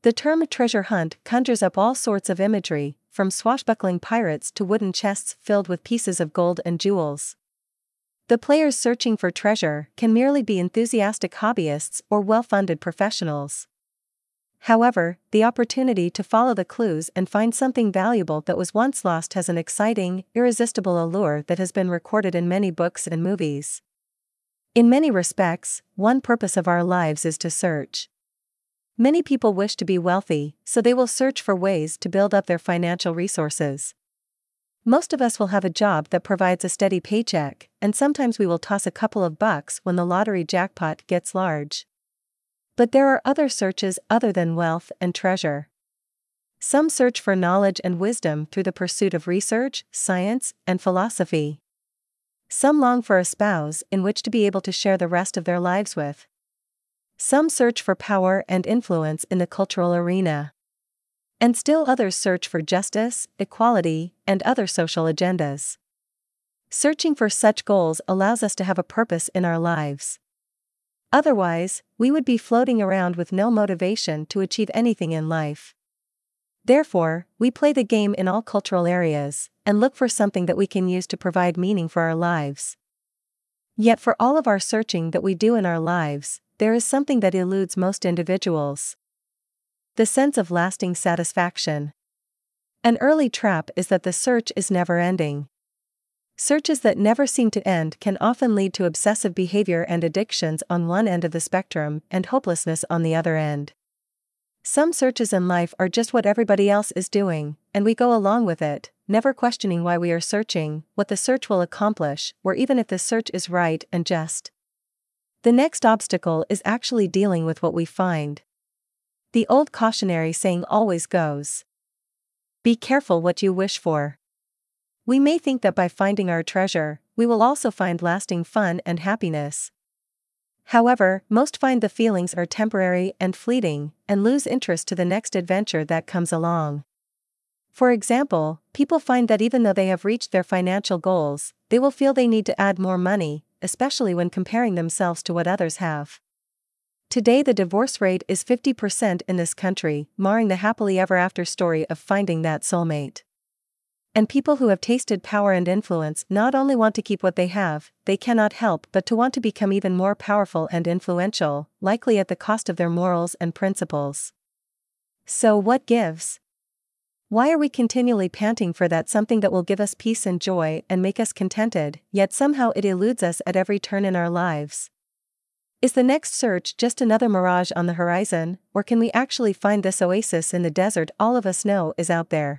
The term treasure hunt conjures up all sorts of imagery, from swashbuckling pirates to wooden chests filled with pieces of gold and jewels. The players searching for treasure can merely be enthusiastic hobbyists or well-funded professionals. However, the opportunity to follow the clues and find something valuable that was once lost has an exciting, irresistible allure that has been recorded in many books and movies. In many respects, one purpose of our lives is to search. Many people wish to be wealthy, so they will search for ways to build up their financial resources. Most of us will have a job that provides a steady paycheck, and sometimes we will toss a couple of bucks when the lottery jackpot gets large. But there are other searches other than wealth and treasure. Some search for knowledge and wisdom through the pursuit of research, science, and philosophy. Some long for a spouse in which to be able to share the rest of their lives with. Some search for power and influence in the cultural arena. And still others search for justice, equality, and other social agendas. Searching for such goals allows us to have a purpose in our lives. Otherwise, we would be floating around with no motivation to achieve anything in life. Therefore, we play the game in all cultural areas, and look for something that we can use to provide meaning for our lives. Yet for all of our searching that we do in our lives, there is something that eludes most individuals. The sense of lasting satisfaction. An early trap is that the search is never ending. Searches that never seem to end can often lead to obsessive behavior and addictions on one end of the spectrum and hopelessness on the other end. Some searches in life are just what everybody else is doing, and we go along with it, never questioning why we are searching, what the search will accomplish, or even if the search is right and just. The next obstacle is actually dealing with what we find. The old cautionary saying always goes, "Be careful what you wish for." We may think that by finding our treasure, we will also find lasting fun and happiness. However, most find the feelings are temporary and fleeting, and lose interest to the next adventure that comes along. For example, people find that even though they have reached their financial goals, they will feel they need to add more money, especially when comparing themselves to what others have. Today the divorce rate is 50% in this country, marring the happily ever after story of finding that soulmate. And people who have tasted power and influence not only want to keep what they have, they cannot help but to want to become even more powerful and influential, likely at the cost of their morals and principles. So what gives? Why are we continually panting for that something that will give us peace and joy and make us contented, yet somehow it eludes us at every turn in our lives? Is the next search just another mirage on the horizon, or can we actually find this oasis in the desert all of us know is out there?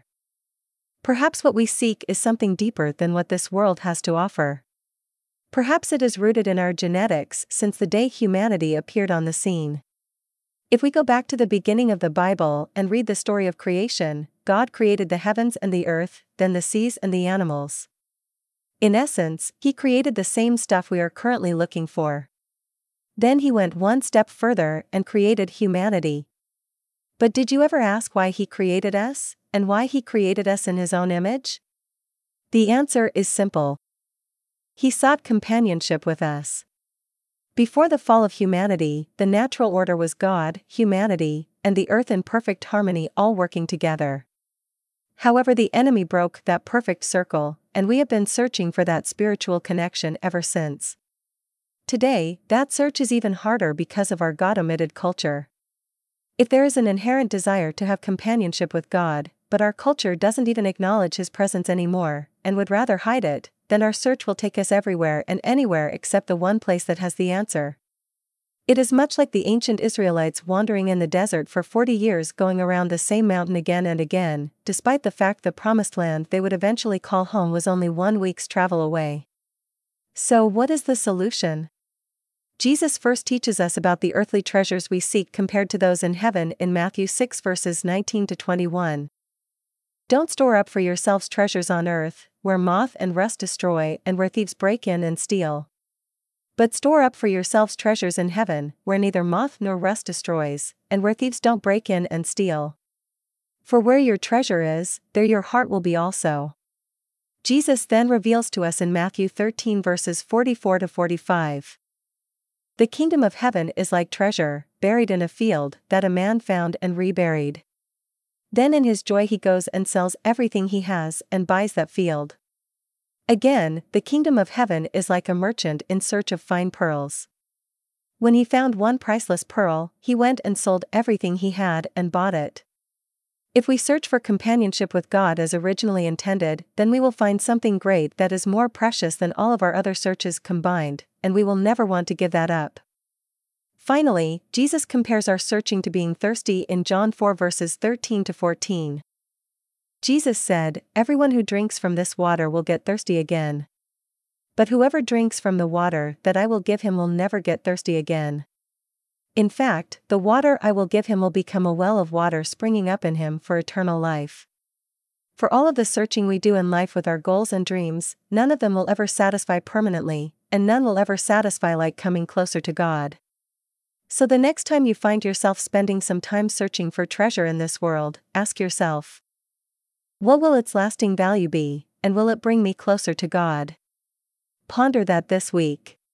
Perhaps what we seek is something deeper than what this world has to offer. Perhaps it is rooted in our genetics since the day humanity appeared on the scene. If we go back to the beginning of the Bible and read the story of creation, God created the heavens and the earth, then the seas and the animals. In essence, He created the same stuff we are currently looking for. Then He went one step further and created humanity. But did you ever ask why He created us, and why He created us in His own image? The answer is simple. He sought companionship with us. Before the fall of humanity, the natural order was God, humanity, and the earth in perfect harmony, all working together. However, the enemy broke that perfect circle, and we have been searching for that spiritual connection ever since. Today, that search is even harder because of our God-omitted culture. If there is an inherent desire to have companionship with God, but our culture doesn't even acknowledge His presence anymore, and would rather hide it, then our search will take us everywhere and anywhere except the one place that has the answer. It is much like the ancient Israelites wandering in the desert for 40 years, going around the same mountain again and again, despite the fact the promised land they would eventually call home was only 1 week's travel away. So what is the solution? Jesus first teaches us about the earthly treasures we seek compared to those in heaven in Matthew 6 verses 19 to 21. Don't store up for yourselves treasures on earth, where moth and rust destroy and where thieves break in and steal. But store up for yourselves treasures in heaven, where neither moth nor rust destroys, and where thieves don't break in and steal. For where your treasure is, there your heart will be also. Jesus then reveals to us in Matthew 13 verses 44 to 45. The kingdom of heaven is like treasure, buried in a field, that a man found and reburied. Then in his joy he goes and sells everything he has and buys that field. Again, the kingdom of heaven is like a merchant in search of fine pearls. When he found one priceless pearl, he went and sold everything he had and bought it. If we search for companionship with God as originally intended, then we will find something great that is more precious than all of our other searches combined, and we will never want to give that up. Finally, Jesus compares our searching to being thirsty in John 4 verses 13 to 14. Jesus said, "Everyone who drinks from this water will get thirsty again. But whoever drinks from the water that I will give him will never get thirsty again. In fact, the water I will give him will become a well of water springing up in him for eternal life." For all of the searching we do in life with our goals and dreams, none of them will ever satisfy permanently, and none will ever satisfy like coming closer to God. So the next time you find yourself spending some time searching for treasure in this world, ask yourself, what will its lasting value be, and will it bring me closer to God? Ponder that this week.